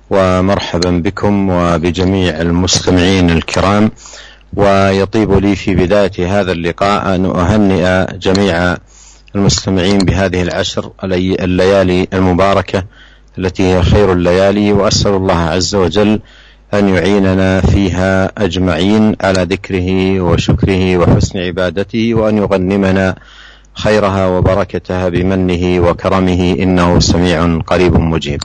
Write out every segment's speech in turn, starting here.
ومرحبا بكم وبجميع المستمعين الكرام. ويطيب لي في بداية هذا اللقاء أن أهنئ جميع المستمعين بهذه العشر الليالي المباركة التي هي خير الليالي، وأسأل الله عز وجل أن يعيننا فيها أجمعين على ذكره وشكره وحسن عبادته، وأن يغنمنا خيرها وبركتها بمنه وكرمه، إنه سميع قريب مجيب.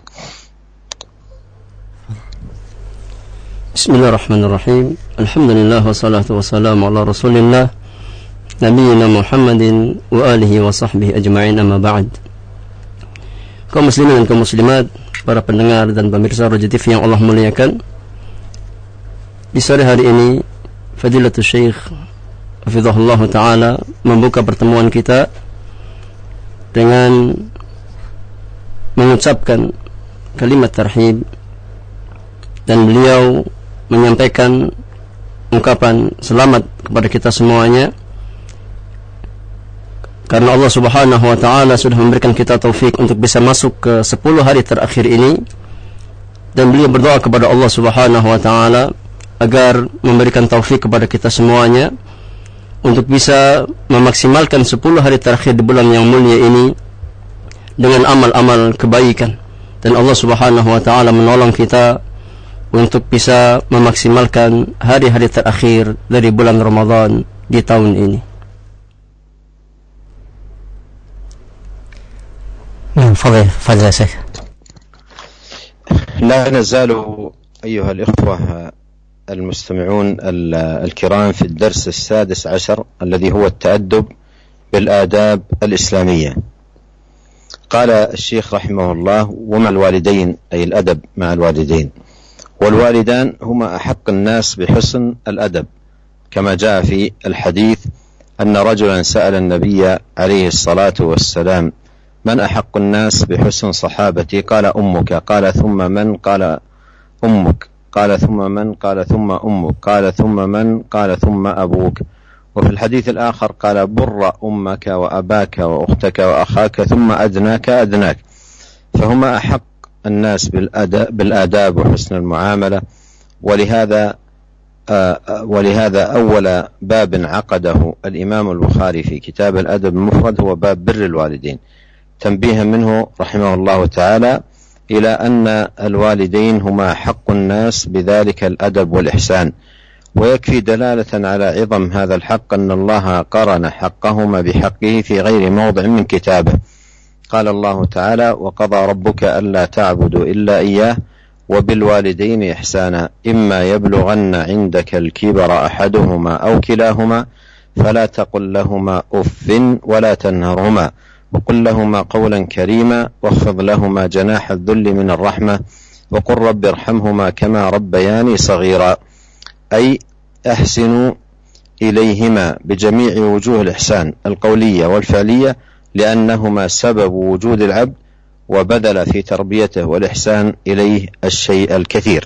بسم الله الرحمن الرحيم. الحمد لله والصلاة والسلام على رسول الله نبينا Muhammadin wa alihi wa sahbihi ajma'in, amma ba'd. Kaum muslimin dan kaum muslimat, para pendengar dan pemirsa Raja TV yang Allah muliakan, di sore hari ini Fadilatul Syekh hafizahullah ta'ala membuka pertemuan kita dengan mengucapkan kalimat tarhib, dan beliau menyampaikan ungkapan selamat kepada kita semuanya, karena Allah subhanahu wa ta'ala sudah memberikan kita taufik untuk bisa masuk ke 10 hari terakhir ini. Dan beliau berdoa kepada Allah subhanahu wa ta'ala agar memberikan taufik kepada kita semuanya untuk bisa memaksimalkan 10 hari terakhir di bulan yang mulia ini dengan amal-amal kebaikan. Dan Allah subhanahu wa ta'ala menolong kita untuk bisa memaksimalkan hari-hari terakhir dari bulan Ramadan di tahun ini. فضل يا شيخ. لا نزال أيها الإخوة المستمعون الكرام في الدرس 16 الذي هو التأدب بالآداب الإسلامية. قال الشيخ رحمه الله: ومع الوالدين، أي الأدب مع الوالدين، والوالدان هما أحق الناس بحسن الأدب، كما جاء في الحديث أن رجلا سأل النبي عليه الصلاة والسلام: من أحق الناس بحسن صحابتي؟ قال أمك. قال ثم من؟ قال أمك. قال ثم من؟ قال ثم أمك. قال ثم من؟ قال ثم أبوك. وفي الحديث الآخر قال: بر أمك وأباك وأختك وأخاك ثم أدناك أدناك. فهما أحق الناس بالآداب وحسن المعاملة. ولهذا أول باب عقده الإمام البخاري في كتاب الأدب المفرد هو باب بر الوالدين، تنبيها منه رحمه الله تعالى إلى أن الوالدين هما حق الناس بذلك الأدب والإحسان. ويكفي دلالة على عظم هذا الحق أن الله قرن حقهما بحقه في غير موضع من كتابه. قال الله تعالى: وقضى ربك ألا تعبدوا إلا إياه وبالوالدين إحسانا إما يبلغن عندك الكبر أحدهما أو كلاهما فلا تقل لهما أف ولا تنهرهما وقل لهما قولا كريما واخفض لهما جناح الذل من الرحمة وقل رب ارحمهما كما ربياني صغيرا، أي أحسنوا إليهما بجميع وجوه الإحسان القولية والفعلية، لأنهما سبب وجود العبد وبذل في تربيته والإحسان إليه الشيء الكثير.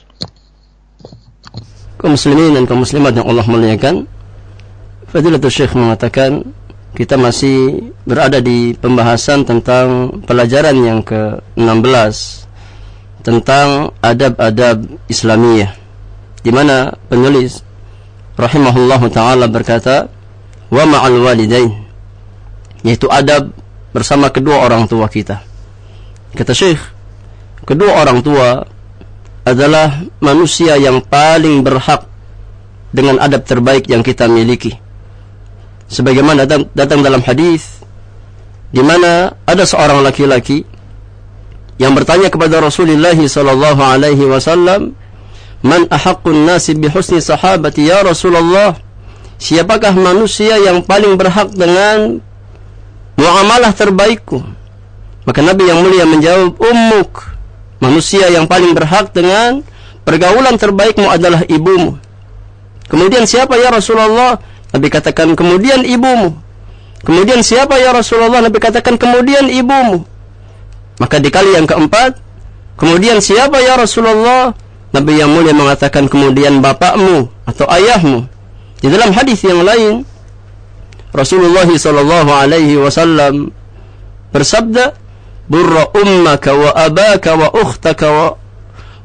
Kaum muslimin dan kaum muslimat yang Allah muliakan, Fadilatul Syekh mengatakan kita masih berada di pembahasan tentang pelajaran yang ke-16 tentang adab-adab Islamiyah, di mana penulis rahimahullahu ta'ala berkata wa ma'al walidain, yaitu adab bersama kedua orang tua kita. Kata Syekh, kedua orang tua adalah manusia yang paling berhak dengan adab terbaik yang kita miliki. Sebagaimana datang dalam hadis di mana ada seorang laki-laki yang bertanya kepada Rasulullah sallallahu alaihi wasallam, "Man ahaqqun nasi bi husni sahabati ya Rasulullah?" Siapakah manusia yang paling berhak dengan muamalah terbaikku? Maka Nabi yang mulia menjawab, "Ummuk." Manusia yang paling berhak dengan pergaulan terbaikmu adalah ibumu. Kemudian siapa ya Rasulullah? Nabi katakan kemudian ibumu. Kemudian siapa ya Rasulullah? Nabi katakan kemudian ibumu. Maka dikali yang keempat, kemudian siapa ya Rasulullah? Nabi yang mulia mengatakan kemudian bapakmu atau ayahmu. Di dalam hadis yang lain, Rasulullah sallallahu alaihi wasallam bersabda, "Burra ummaka wa abaka wa ukhtaka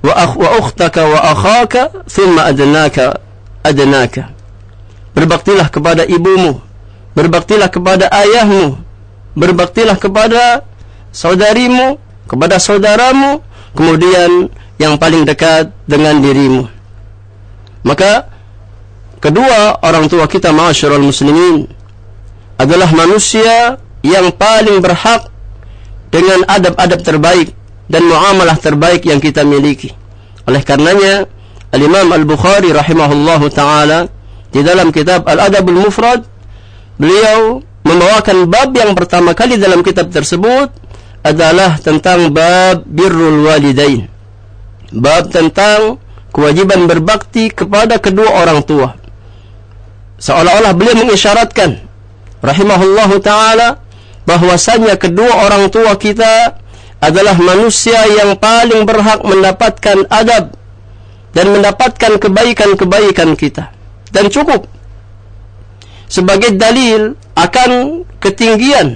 wa ukhtaka wa akhaka thumma adnaka. Berbaktilah kepada ibumu, berbaktilah kepada ayahmu, berbaktilah kepada saudarimu, kepada saudaramu, kemudian yang paling dekat dengan dirimu. Maka kedua orang tua kita, ma'asyiral muslimin, adalah manusia yang paling berhak dengan adab-adab terbaik dan muamalah terbaik yang kita miliki. Oleh karenanya Al-Imam Al-Bukhari rahimahullahu ta'ala di dalam kitab Al-Adabul Mufrad, beliau membawakan bab yang pertama kali dalam kitab tersebut adalah tentang bab birrul walidain, bab tentang kewajiban berbakti kepada kedua orang tua. Seolah-olah beliau mengisyaratkan rahimahullahu ta'ala bahwasanya kedua orang tua kita adalah manusia yang paling berhak mendapatkan adab dan mendapatkan kebaikan-kebaikan kita. Dan cukup sebagai dalil akan ketinggian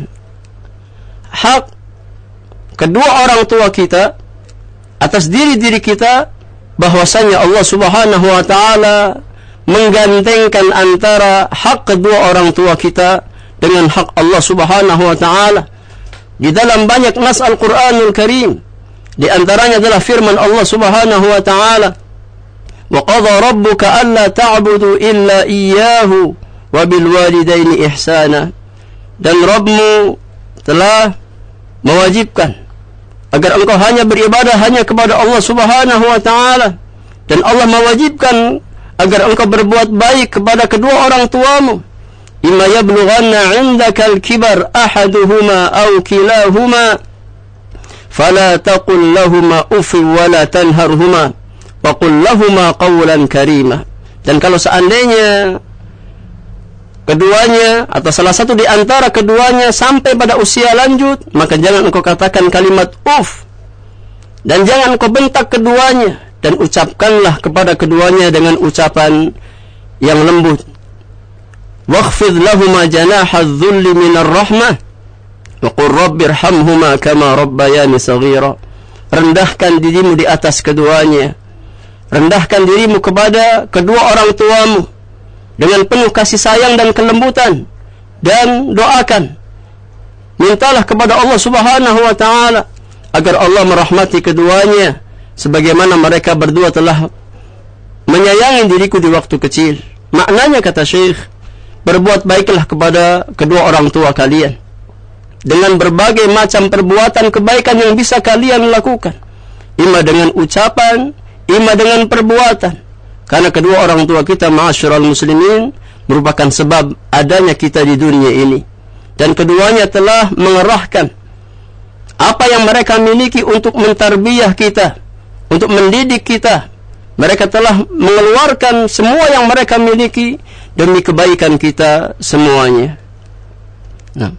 hak kedua orang tua kita atas diri-diri kita, bahwasanya Allah Subhanahu wa ta'ala menggandengkan antara hak kedua orang tua kita dengan hak Allah Subhanahu wa ta'ala di dalam banyak nas Al-Quranul Karim. Di antaranya adalah firman Allah Subhanahu wa ta'ala, wa qadha rabbuka alla ta'budu illa iyyahu wa bil walidaini ihsana. Dan Rabbmu telah mewajibkan agar engkau hanya beribadah hanya kepada Allah Subhanahu wa ta'ala, dan Allah mewajibkan agar engkau berbuat baik kepada kedua orang tuamu. Imma yablughanna 'indaka al-kibar ahaduhuma aw kilahuma fala taqul lahumā uff wa la tanharhuma wa qul lahumā qawlan karīma. Dan kalau seandainya keduanya atau salah satu di antara keduanya sampai pada usia lanjut, maka jangan engkau katakan kalimat uff, dan jangan engkau bentak keduanya, dan ucapkanlah kepada keduanya dengan ucapan yang lembut. Wakhfid lahuma janaha adh-dhulli minar rahmah wa qur rabbirhamhuma kama rabbayani saghira. Rendahkan dirimu di atas keduanya, rendahkan dirimu kepada kedua orang tuamu dengan penuh kasih sayang dan kelembutan, dan doakan, mintalah kepada Allah Subhanahu wa ta'ala agar Allah merahmati keduanya sebagaimana mereka berdua telah menyayangi diriku di waktu kecil. Maknanya, kata Syekh, berbuat baiklah kepada kedua orang tua kalian dengan berbagai macam perbuatan kebaikan yang bisa kalian lakukan, ima dengan ucapan, ima dengan perbuatan. Karena kedua orang tua kita, ma'asyiral muslimin, merupakan sebab adanya kita di dunia ini, dan keduanya telah mengerahkan apa yang mereka miliki untuk mentarbiyah kita, untuk mendidik kita. Mereka telah mengeluarkan semua yang mereka miliki demi kebaikan kita semuanya. Nah.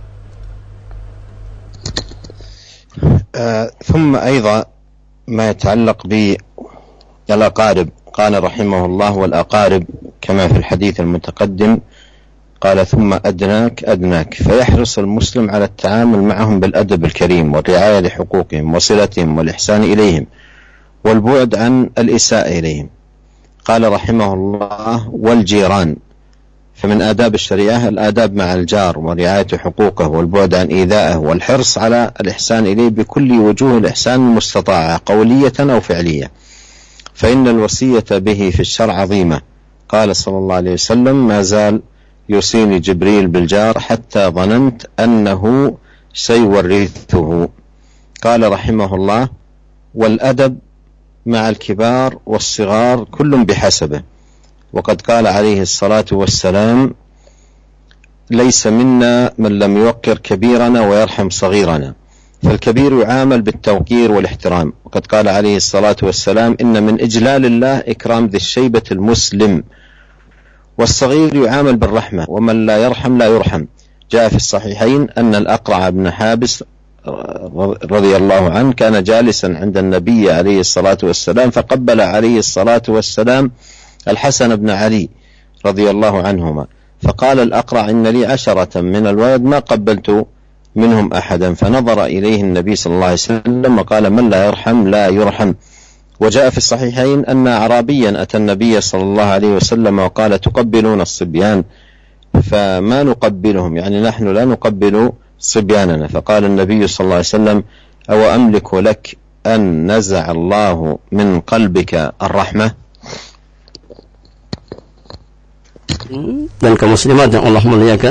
ثم أيضا ما يتعلق بالأقارب. قال رحمه الله والأقارب كما في الحديث المتقدم قال ثم أدناك فيحرص المسلم على التعامل معهم بالأدب الكريم والرعاية لحقوقهم وصلتهم والإحسان إليهم والبعد عن الإساءة إليهم. قال رحمه الله والجيران، فمن آداب الشريعة الآداب مع الجار ورعاية حقوقه والبعد عن إيذائه والحرص على الإحسان إليه بكل وجوه الإحسان المستطاعة قولية أو فعلية، فإن الوصية به في الشرع عظيمة. قال صلى الله عليه وسلم ما زال يوصيني جبريل بالجار حتى ظننت أنه سيورثه. قال رحمه الله والأدب مع الكبار والصغار كل بحسبه، وقد قال عليه الصلاة والسلام ليس منا من لم يوقر كبيرنا ويرحم صغيرنا، فالكبير يعامل بالتوقير والاحترام، وقد قال عليه الصلاة والسلام إن من إجلال الله إكرام ذي الشيبة المسلم، والصغير يعامل بالرحمة ومن لا يرحم لا يرحم. جاء في الصحيحين أن الأقرع بن حابس رضي الله عنه كان جالسا عند النبي عليه الصلاة والسلام فقبل عليه الصلاة والسلام الحسن بن علي رضي الله عنهما، فقال الأقرع إن لي 10 من الولد ما قبلت منهم أحدا، فنظر إليه النبي صلى الله عليه وسلم وقال من لا يرحم لا يرحم. وجاء في الصحيحين أن أعرابيا أتى النبي صلى الله عليه وسلم وقال تقبلون الصبيان فما نقبلهم، يعني نحن لا نقبل صبياننا. فقال النبي صلى الله عليه وسلم أو أملك لك أن نزع الله من قلبك الرحمة. Dan kaum muslimat yang Allah muliakan.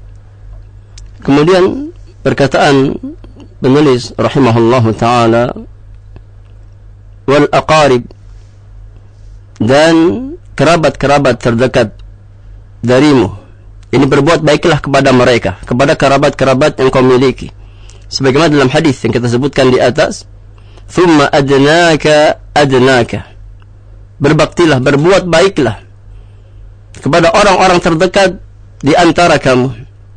Kemudian perkataan penulis rahimahullahu taala wal aqarib, dan kerabat-kerabat terdekat darimu, ini berbuat baiklah kepada mereka, kepada kerabat-kerabat yang kau miliki, sebagaimana dalam hadis yang kita sebutkan di atas, thumma adnaka adnaka, berbaktilah, berbuat baiklah kepada orang-orang terdekat di antara kamu.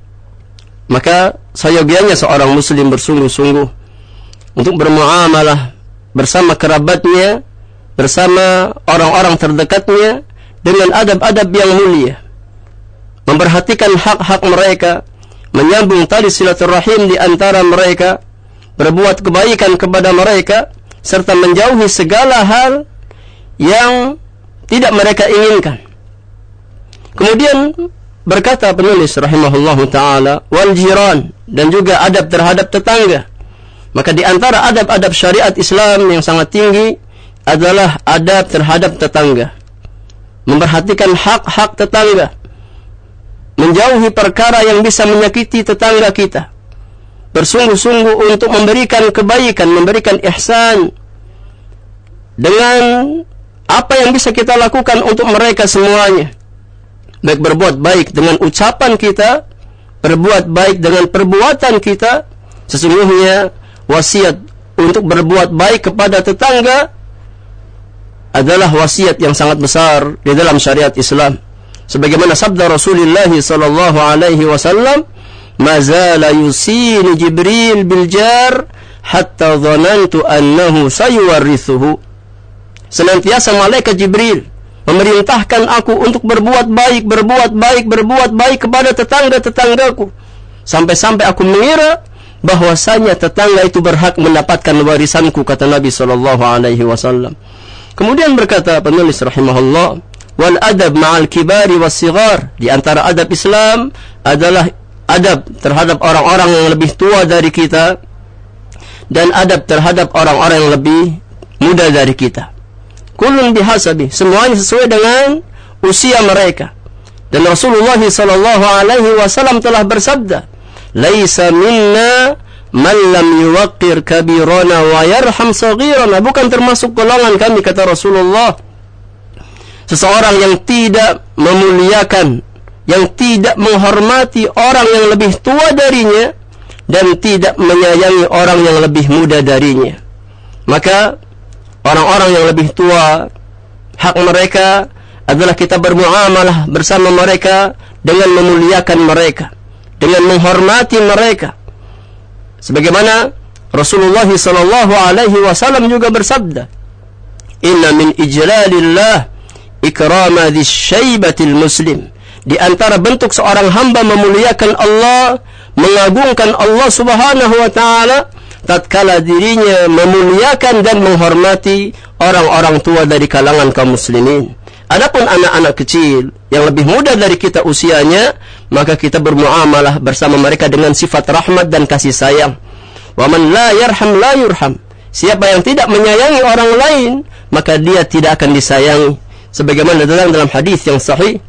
Maka seyogianya seorang muslim bersungguh-sungguh untuk bermuamalah bersama kerabatnya, bersama orang-orang terdekatnya dengan adab-adab yang mulia, memperhatikan hak-hak mereka, menyambung tali silaturahim di antara mereka, berbuat kebaikan kepada mereka, serta menjauhi segala hal yang tidak mereka inginkan. Kemudian berkata penulis rahimahullahu ta'ala wal jiran, dan juga adab terhadap tetangga. Maka di antara adab-adab syariat Islam yang sangat tinggi adalah adab terhadap tetangga, memperhatikan hak-hak tetangga, menjauhi perkara yang bisa menyakiti tetangga kita, bersungguh-sungguh untuk memberikan kebaikan, memberikan ihsan dengan apa yang bisa kita lakukan untuk mereka semuanya. Baik berbuat baik dengan ucapan kita, berbuat baik dengan perbuatan kita. Sesungguhnya wasiat untuk berbuat baik kepada tetangga adalah wasiat yang sangat besar di dalam syariat Islam. Sebagaimana sabda Rasulullah sallallahu alaihi wasallam, "Ma zala yusini Jibril bil jar hatta dhanantu annahu sayuwarithuhu." Senantiasa malaikat Jibril memerintahkan aku untuk berbuat baik kepada tetangga-tetanggaku, sampai-sampai aku mengira bahwasanya tetangga itu berhak mendapatkan warisanku, kata Nabi sallallahu alaihi wasallam. Kemudian berkata penulis rahimahullah, wal adab ma'al kibari was sighar, di antara adab Islam adalah adab terhadap orang-orang yang lebih tua dari kita dan adab terhadap orang-orang yang lebih muda dari kita. Kullun bihasabi, semuanya sesuai dengan usia mereka. Dan Rasulullah sallallahu alaihi wasallam telah bersabda, "Laisa minna man lam yuwaqqir kabirana wa yarham saghirana." Bukan termasuk golongan kami, kata Rasulullah, seseorang yang tidak memuliakan, yang tidak menghormati orang yang lebih tua darinya dan tidak menyayangi orang yang lebih muda darinya. Maka orang-orang yang lebih tua, hak mereka adalah kita bermuamalah bersama mereka dengan memuliakan mereka, dengan menghormati mereka. Sebagaimana Rasulullah sallallahu alaihi wasallam juga bersabda, "Inna min ijlalillah ikrama dzsyaibatil muslim." Di antara bentuk seorang hamba memuliakan Allah, mengagungkan Allah Subhanahu wa taala, tatkala dirinya memuliakan dan menghormati orang-orang tua dari kalangan kaum muslimin. Adapun anak-anak kecil yang lebih muda dari kita usianya, maka kita bermuamalah bersama mereka dengan sifat rahmat dan kasih sayang. Wa man la yarham la yurham. Siapa yang tidak menyayangi orang lain, maka dia tidak akan disayangi. Sebagaimana dalam hadis yang sahih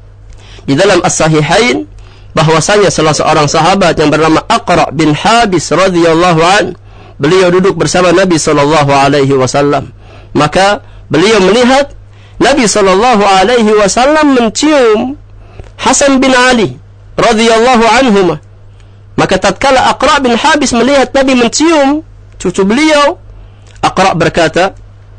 di dalam as-sahihain, bahwasanya salah seorang sahabat yang bernama Aqra bin Habis radhiyallahu an, beliau duduk bersama Nabi sallallahu alaihi wasallam. Maka beliau melihat Nabi sallallahu alaihi wasallam mencium Hasan bin Ali radhiyallahu anhuma. Maka tatkala Aqra bin Habis melihat Nabi mencium cucu beliau, Aqra berkata,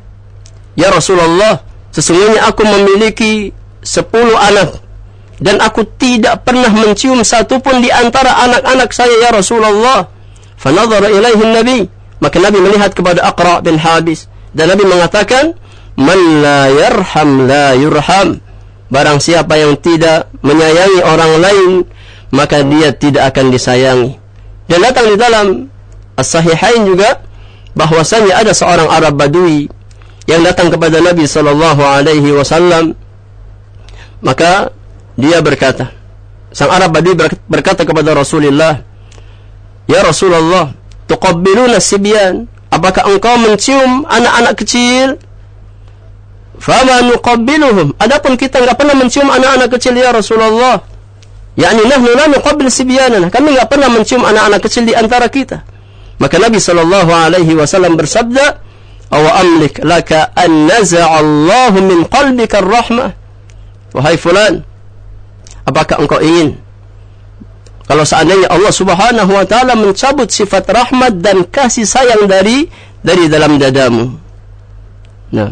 "Ya Rasulullah, sesungguhnya aku memiliki 10 anak dan aku tidak pernah mencium satupun di antara anak-anak saya, ya Rasulullah." Fanadhara ilaihi Nabi, maka Nabi melihat kepada Aqra bin Habis dan Nabi mengatakan, "Man la yarham la yurham." Barang siapa yang tidak menyayangi orang lain, maka dia tidak akan disayangi. Dan datang di dalam As-Sahihain juga bahwasanya ada seorang Arab Badui yang datang kepada Nabi sallallahu alaihi wasallam, maka dia berkata, sang Arab Badui berkata kepada Rasulullah, "Ya Rasulullah, tuqabbiluna sibyan? Apakah engkau mencium anak-anak kecil?" "Fama nuqabbiluhum." Adapun kita enggak pernah mencium anak-anak kecil ya Rasulullah. Yani nahnu la nuqabbil sibyanana. Kami enggak pernah mencium anak-anak kecil di antara kita. Maka Nabi sallallahu alaihi wasallam bersabda, "Aw amlik laka an naza'a Allahu min qalbika ar-rahmah." Wahai fulan, apakah engkau ingin kalau seandainya Allah Subhanahu wa taala mencabut sifat rahmat dan kasih sayang dari dalam dadamu? Nah.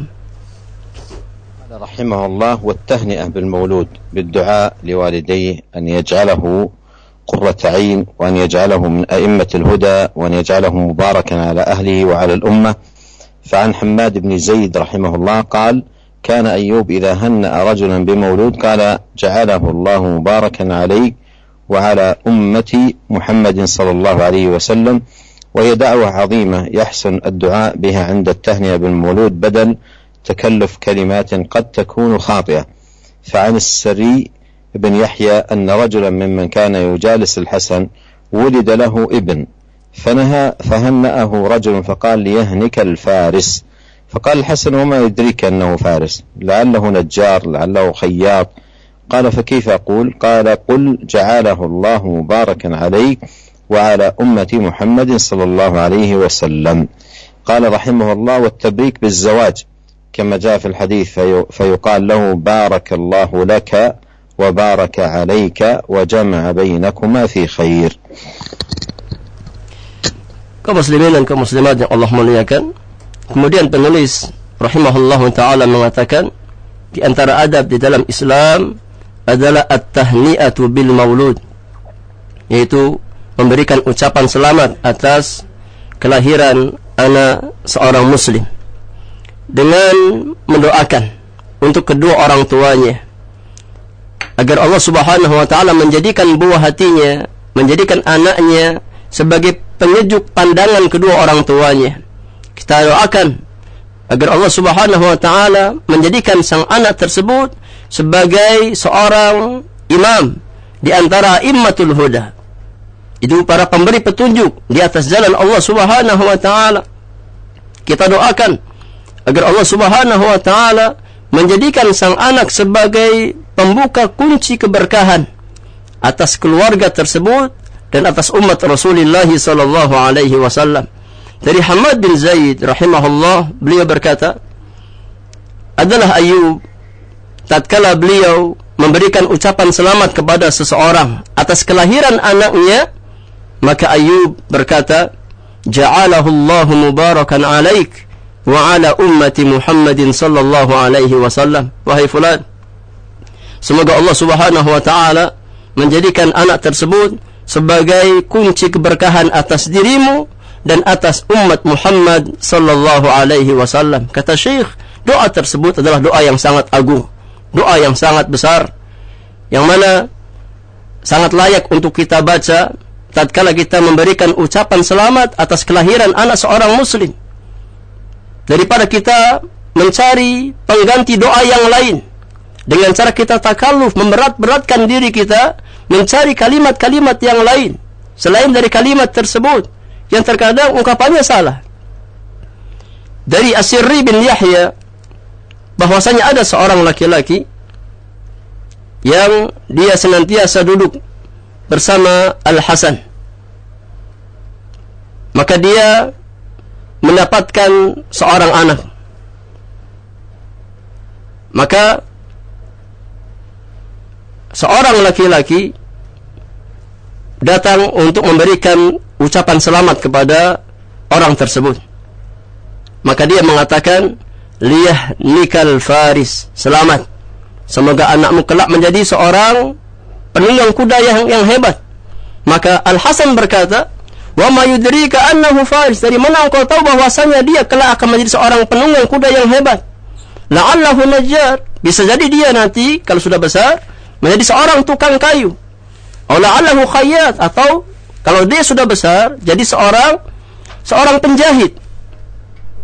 رحمه الله والتهنئة بالمولود بالدعاء لوالديه أن يجعله قرة عين وأن يجعله من أئمة الهدى وأن يجعله مباركا على أهله وعلى الأمة. فعن حماد بن زيد رحمه الله قال: كان أيوب إذا هنأ رجلا بمولود قال: جعله الله مباركا عليك وعلى أمة محمد صلى الله عليه وسلم. وهي دعوة عظيمة يحسن الدعاء بها عند التهنئة بالمولود بدل تكلف كلمات قد تكون خاطئة. فعن السري بن يحيى أن رجلا ممن كان يجالس الحسن ولد له ابن فهنأه رجل فقال: ليهنك الفارس. فقال الحسن: وما يدريك أنه فارس؟ لعله نجار، لعله خياط. قال: فكيف أقول؟ قال: قل جعله الله مباركا عليك وعلى أمة محمد صلى الله عليه وسلم. قال رحمه الله: والتبريك بالزواج كما جاء في الحديث فيقال له: بارك الله لك وبارك عليك وجمع بينكما في خير. Kaum muslimin dan kaum muslimat yang Allah muliakan, kemudian penulis rahimahullahu taala mengatakan, di antara adab di dalam Islam adalah at-tahni'atu bil maulud, yaitu memberikan ucapan selamat atas kelahiran anak seorang muslim dengan mendoakan untuk kedua orang tuanya agar Allah Subhanahu wa taala menjadikan buah hatinya, menjadikan anaknya sebagai penyejuk pandangan kedua orang tuanya. Kita doakan agar Allah Subhanahu wa taala menjadikan sang anak tersebut sebagai seorang imam di antara immatul huda. Itu para pemberi petunjuk di atas jalan Allah Subhanahu wa taala. Kita doakan agar Allah Subhanahu wa taala menjadikan sang anak sebagai pembuka kunci keberkahan atas keluarga tersebut dan atas umat Rasulullah sallallahu alaihi wasallam. Dari Hamad bin Zaid rahimahullah, beliau berkata, adalah Ayub tatkala beliau memberikan ucapan selamat kepada seseorang atas kelahiran anaknya, maka Ayub berkata, ja'alahu Allahu mubarakan alaik wa ala ummati Muhammadin sallallahu alaihi wasallam. Wahai fulan, semoga Allah Subhanahu wa taala menjadikan anak tersebut sebagai kunci keberkahan atas dirimu dan atas umat Muhammad sallallahu alaihi wasallam. Kata Syekh, doa tersebut adalah doa yang sangat agung, doa yang sangat besar, yang mana sangat layak untuk kita baca tatkala kita memberikan ucapan selamat atas kelahiran anak seorang muslim, daripada kita mencari pengganti doa yang lain dengan cara kita takalluf, memberat-beratkan diri kita mencari kalimat-kalimat yang lain selain dari kalimat tersebut yang terkadang ungkapannya salah. Dari As-Sirri bin Yahya bahwasanya ada seorang laki-laki yang dia senantiasa duduk bersama Al-Hasan, maka dia mendapatkan seorang anak. Maka seorang laki-laki datang untuk memberikan ucapan selamat kepada orang tersebut. Maka dia mengatakan, liyah nikal faris, selamat, semoga anakmu kelak menjadi seorang penunggang kuda yang hebat. Maka Al-Hasan berkata, wa ma yudrika annahu faris, dari mana engkau tahu bahwasanya dia kelak akan menjadi seorang penunggang kuda yang hebat? La'allahu najjar, bisa jadi dia nanti kalau sudah besar menjadi seorang tukang kayu. Atau la'allahu khayyat, atau kalau dia sudah besar jadi seorang penjahit.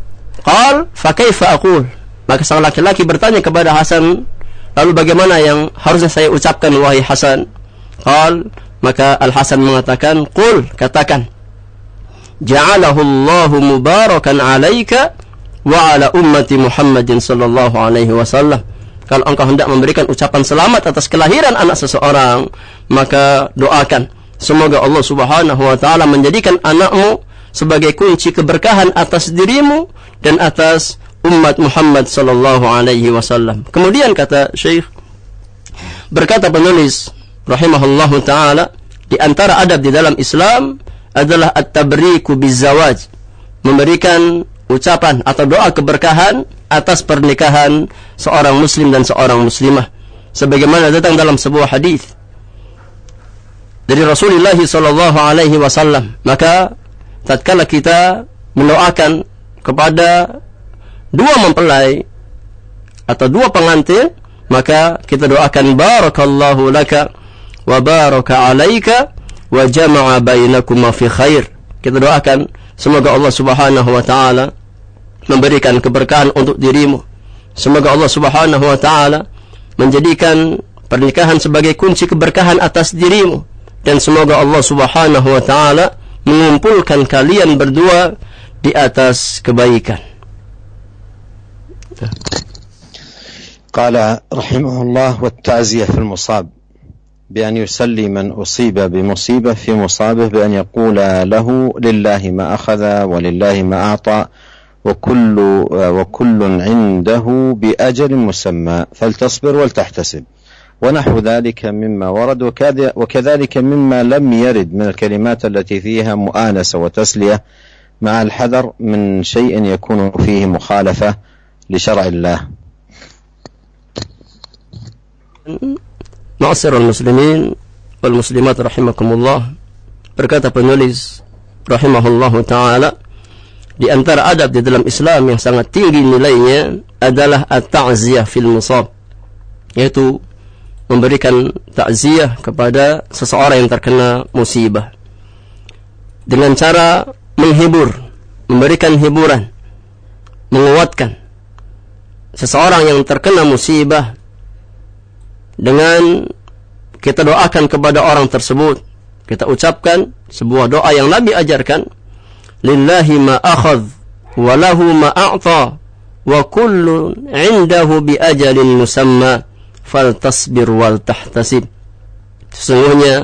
Qal, fa kaifa aqul? Maka sang laki-laki bertanya kepada Hasan, lalu bagaimana yang harusnya saya ucapkan wahai Hasan? Qal, maka Al-Hasan mengatakan, qul, katakan, ja'alahu Allahu mubarakan alaika wa ala ummati Muhammadin sallallahu alaihi wasallam. Kalau engkau hendak memberikan ucapan selamat atas kelahiran anak seseorang, maka doakan semoga Allah Subhanahu wa taala menjadikan anakmu sebagai kunci keberkahan atas dirimu dan atas umat Muhammad sallallahu alaihi wasallam. Kemudian kata Syekh, berkata penulis rahimahullahu taala, di antara adab di dalam Islam adalah at-tabriku bizawaj, memberikan ucapan atau doa keberkahan atas pernikahan seorang muslim dan seorang muslimah, sebagaimana datang dalam sebuah hadis dari Rasulullah sallallahu alaihi wasallam. Maka tatkala kita mendoakan kepada dua mempelai atau dua pengantin, maka kita doakan barakallahu laka wa baraka alaika wa jama'a bainakuma fi khair. Kita doakan semoga Allah Subhanahu wa taala memberikan keberkahan untuk dirimu. Semoga Allah Subhanahu wa taala menjadikan pernikahan sebagai kunci keberkahan atas dirimu, dan semoga Allah Subhanahu wa taala mengumpulkan kalian berdua di atas kebaikan. قال رحمه الله والتعزية في المصاب بأن يسلي من أصيب بمصيبة في مصابه بأن يقول له لله ما أخذ ولله ما أعطى وكل عنده بأجل مسمى فلتصبر ولتحتسب ونحو ذلك مما ورد وكذلك مما لم يرد من الكلمات التي فيها مؤانسة وتسلية مع الحذر من شيء يكون فيه مخالفة لشرع الله. Ma'asyiral muslimin wal muslimat rahimakumullah, berkata penulis rahimahullahu taala, di antara adab di dalam Islam yang sangat tinggi nilainya adalah at-ta'ziyah fil musab, yaitu memberikan takziah kepada seseorang yang terkena musibah dengan cara menghibur, memberikan hiburan, menguatkan seseorang yang terkena musibah dengan kita doakan kepada orang tersebut. Kita ucapkan sebuah doa yang Nabi ajarkan, lillahi ma akhadh wa lahu ma a'ta wa kullun 'indahu bi ajalin musamma faltasbir wal tahtasib. Sesungguhnya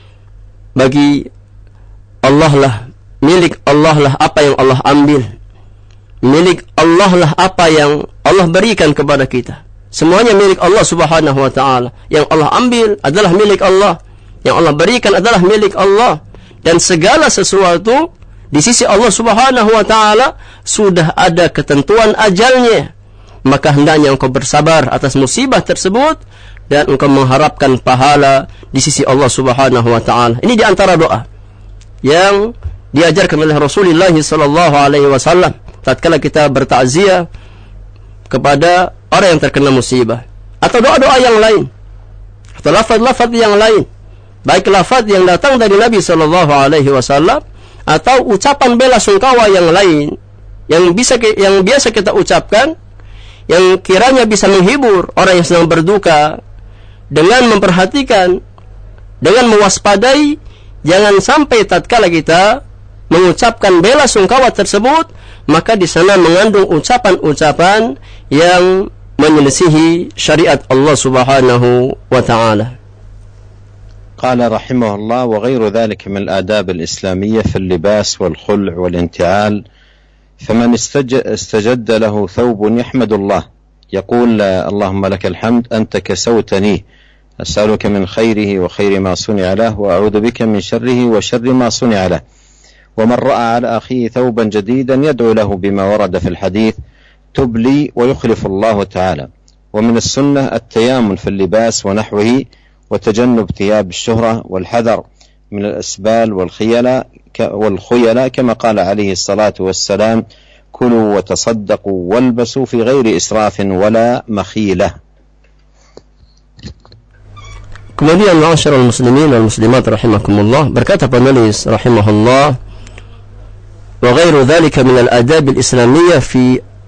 bagi Allah lah, milik Allah lah apa yang Allah ambil, milik Allah lah apa yang Allah berikan kepada kita. Semuanya milik Allah Subhanahu wa ta'ala. Yang Allah ambil adalah milik Allah, yang Allah berikan adalah milik Allah, dan segala sesuatu di sisi Allah Subhanahu wa ta'ala sudah ada ketentuan ajalnya. Maka hendaknya engkau bersabar atas musibah tersebut dan engkau mengharapkan pahala di sisi Allah Subhanahu wa ta'ala. Ini di antara doa yang diajarkan oleh Rasulullah sallallahu alaihi wasallam tatkala kita bertakziah kepada orang yang terkena musibah, atau doa-doa yang lain, atau lafaz-lafaz yang lain, baik lafaz yang datang dari Nabi sallallahu alaihi wasallam atau ucapan bela sungkawa yang lain yang biasa kita ucapkan, yang kiranya bisa menghibur orang yang sedang berduka, dengan memperhatikan, dengan mewaspadai, jangan sampai tatkala kita mengucapkan bela sungkawa tersebut, maka di sana mengandung ucapan-ucapan yang menyelisihi syariat Allah Subhanahu wa ta'ala. قال رحمه الله وغير ذلك من الآداب الإسلامية في اللباس والخلع والانتعال فمن استجد له ثوب يحمد الله يقول اللهم لك الحمد أنت كسوتني أسألك من خيره وخير ما صنع له وأعوذ بك من شره وشر ما صنع له. ومن رأى على أخيه ثوبا جديدا يدعو له بما ورد في الحديث تبلي ويخلف الله تعالى. ومن السنة التيامن في اللباس ونحوه وتجنب ثياب الشهرة والحذر من الأسبال والخيلاء كما قال عليه الصلاة والسلام كلوا وتصدقوا والبسوا في غير إسراف ولا مخيلة. Kemudian ma'asyiral muslimin wal muslimat rahimakumullah, berkata penulis rahimahullah, wa ghairu dzalika min al-adab al-islamiyyah fi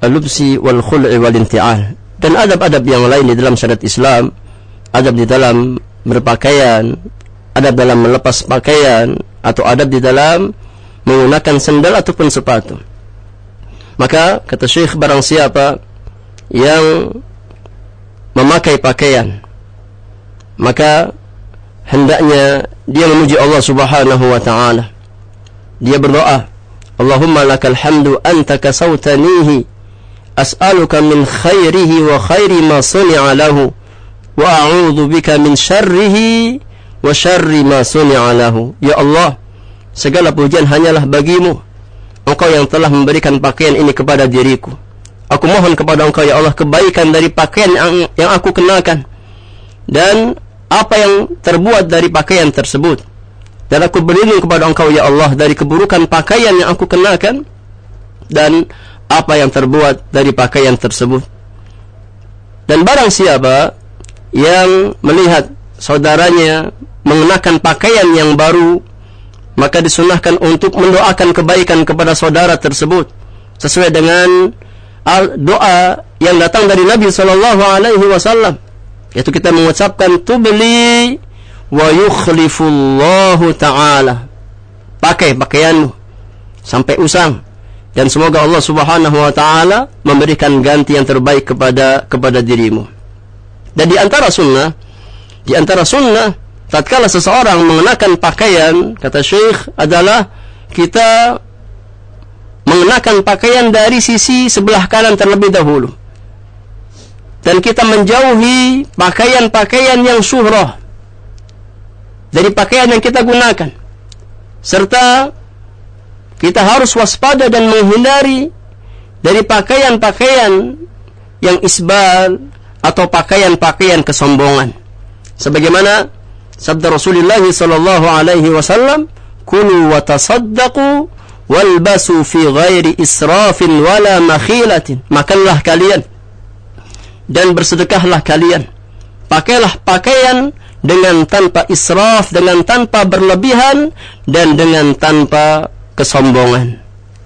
al-lubsi wal khul'i wal inti'al. Dan adab-adab yang lain di dalam syariat Islam, adab di dalam berpakaian, adab dalam melepas pakaian, atau adab di dalam menggunakan sandal ataupun sepatu. Maka kata Syekh, barang siapa yang memakai pakaian, maka hendaknya dia memuji Allah Subhanahu wa ta'ala. Dia berdoa, Allahumma lakal hamdu anta kasautanihi as'aluka min khairihi wa khairi ma suni'a lahu wa a'udzu bika min syarrihi wa syarri ma suni'a lahu. Ya Allah, segala pujian hanyalah bagimu. Engkau yang telah memberikan pakaian ini kepada diriku. Aku mohon kepada Engkau ya Allah kebaikan dari pakaian yang aku kenakan dan apa yang terbuat dari pakaian tersebut. Dan aku berlindung kepada Engkau ya Allah dari keburukan pakaian yang aku kenakan dan apa yang terbuat dari pakaian tersebut. Dan barang siapa yang melihat saudaranya mengenakan pakaian yang baru, maka disunahkan untuk mendoakan kebaikan kepada saudara tersebut sesuai dengan doa yang datang dari Nabi SAW, yaitu kita mengucapkan tubli wa yukhlifullahu ta'ala, pakai pakaianmu sampai usang dan semoga Allah Subhanahu wa ta'ala memberikan ganti yang terbaik kepada dirimu. Dan di antara sunnah tatkala seseorang mengenakan pakaian, kata Syekh, adalah kita mengenakan pakaian dari sisi sebelah kanan terlebih dahulu. Dan kita menjauhi pakaian-pakaian yang syuhrah dari pakaian yang kita gunakan. Serta kita harus waspada dan menghindari dari pakaian-pakaian yang isbal atau pakaian-pakaian kesombongan. Sebagaimana sabda Rasulullah sallallahu alaihi wasallam, kulu wa tasaddaqu walbasu fi ghairi israfin wala makhilatin. Makanlah kalian dan bersedekahlah kalian. Pakailah pakaian dengan tanpa israf, dengan tanpa berlebihan dan dengan tanpa kesombongan.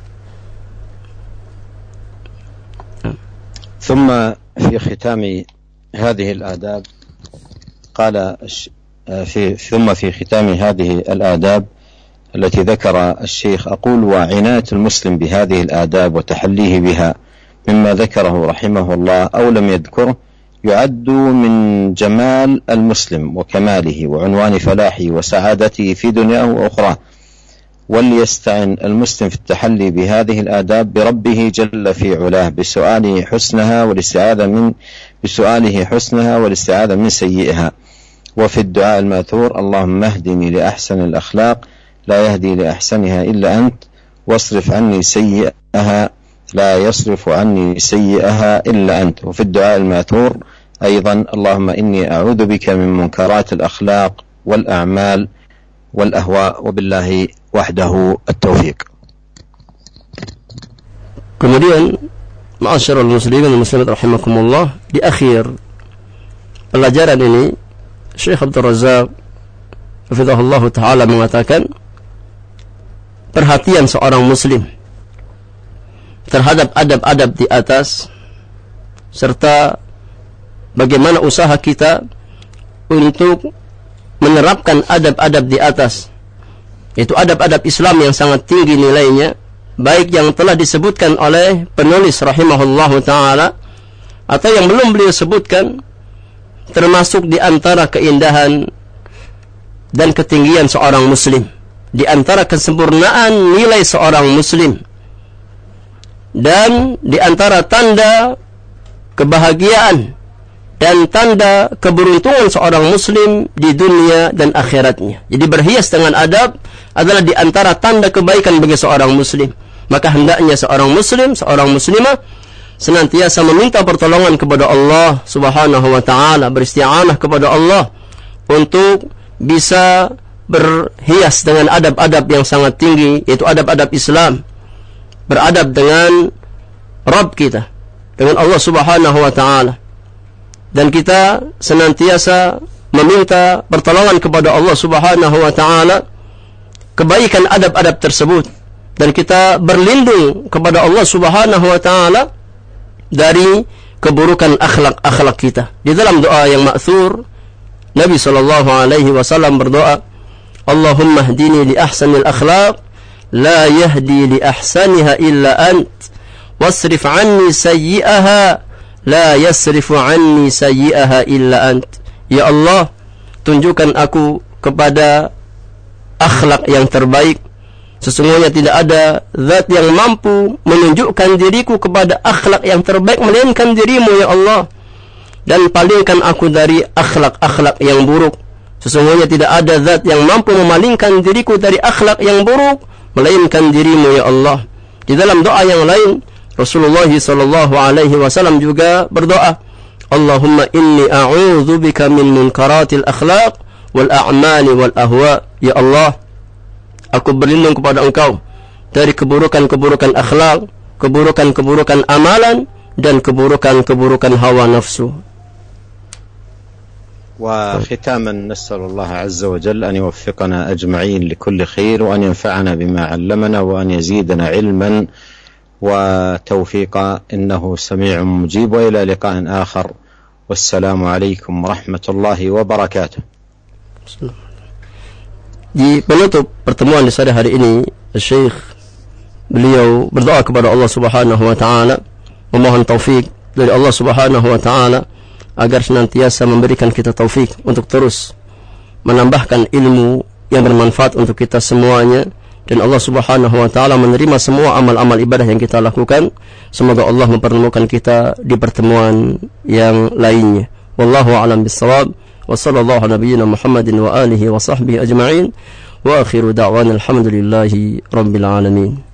ثم في ختام هذه الآداب قال ثم في ختام هذه الآداب التي ذكر الشيخ أقول وعناية المسلم بهذه الآداب وتحليه بها مما ذكره رحمه الله أو لم يذكره يعد من جمال المسلم وكماله وعنوان فلاحه وسعادته في دنياه وأخراه. وليستعن المسلم في التحلي بهذه الآداب بربه جل في علاه بسؤاله حسنها والاستعاذة من سيئها. وفي الدعاء الماثور اللهم اهدني لأحسن الأخلاق لا يهدي لأحسنها إلا أنت واصرف عني سيئها لا يصرف عني سيئها إلا أنت. وفي الدعاء الماثور أيضا اللهم إني أعوذ بك من منكرات الأخلاق والأعمال والأهواء وبالله وحده التوفيق. Kemudian ma'asyiral muslimin dan muslimat rahimakumullah, di akhir pelajaran ini Syekh Abdul Razak hafizahullah taala mengatakan perhatian seorang muslim terhadap adab-adab di atas serta bagaimana usaha kita untuk menerapkan adab-adab di atas, yaitu adab-adab Islam yang sangat tinggi nilainya, baik yang telah disebutkan oleh penulis rahimahullahu ta'ala atau yang belum beliau sebutkan, termasuk di antara keindahan dan ketinggian seorang muslim, di antara kesempurnaan nilai seorang muslim, dan di antara tanda kebahagiaan dan tanda keberuntungan seorang muslim di dunia dan akhiratnya. Jadi berhias dengan adab adalah di antara tanda kebaikan bagi seorang muslim. Maka hendaknya seorang muslim, seorang muslimah senantiasa meminta pertolongan kepada Allah Subhanahu wa ta'ala, beristi'anah kepada Allah untuk bisa berhias dengan adab-adab yang sangat tinggi, yaitu adab-adab Islam, beradab dengan Rabb kita, dengan Allah Subhanahu wa ta'ala. Dan kita senantiasa meminta pertolongan kepada Allah Subhanahu wa ta'ala kebaikan adab-adab tersebut, dan kita berlindung kepada Allah Subhanahu wa ta'ala dari keburukan akhlak kita. Di dalam doa yang ma'thur, Nabi SAW berdoa, Allahumma hdini li ahsanil akhlaq, la yahdi li ahsaniha illa ant, wasrif anni sayyi'aha, la yasrifu anni sayyi'aha illa ant. Ya Allah, tunjukkan aku kepada akhlak yang terbaik. Sesungguhnya tidak ada zat yang mampu menunjukkan diriku kepada akhlak yang terbaik melainkan dirimu, ya Allah. Dan palingkan aku dari akhlak-akhlak yang buruk. Sesungguhnya tidak ada zat yang mampu memalingkan diriku dari akhlak yang buruk melainkan dirimu, ya Allah. Di dalam doa yang lain, Rasulullah SAW juga berdoa, Allahumma inni a'udzubika min munkaratil akhlaq wal a'mali wal ahwa. Ya Allah, aku berlindung kepada Engkau dari keburukan-keburukan akhlak, keburukan-keburukan amalan, dan keburukan-keburukan hawa nafsu. وختاما نسأل الله عز وجل أن يوفقنا أجمعين لكل خير وأن ينفعنا بما علمنا وأن يزيدنا علما وتوفيقا إنه سميع مجيب. وإلى لقاء آخر والسلام عليكم ورحمة الله وبركاته. Di penutup pertemuan di sore hari ini, Syekh beliau berdoa kepada Allah Subhanahu wa taala, memohon taufik dari Allah Subhanahu wa taala agar senantiasa memberikan kita taufik untuk terus menambahkan ilmu yang bermanfaat untuk kita semuanya, dan Allah Subhanahu wa taala menerima semua amal-amal ibadah yang kita lakukan. Semoga Allah mempertemukan kita di pertemuan yang lainnya. Wallahu a'lam bissawab. Wa sallallahu ala nabiyyina Muhammadin wa alihi wa sahbihi ajma'in. Wa akhiru da'wana alhamdulillahi rabbil alamin.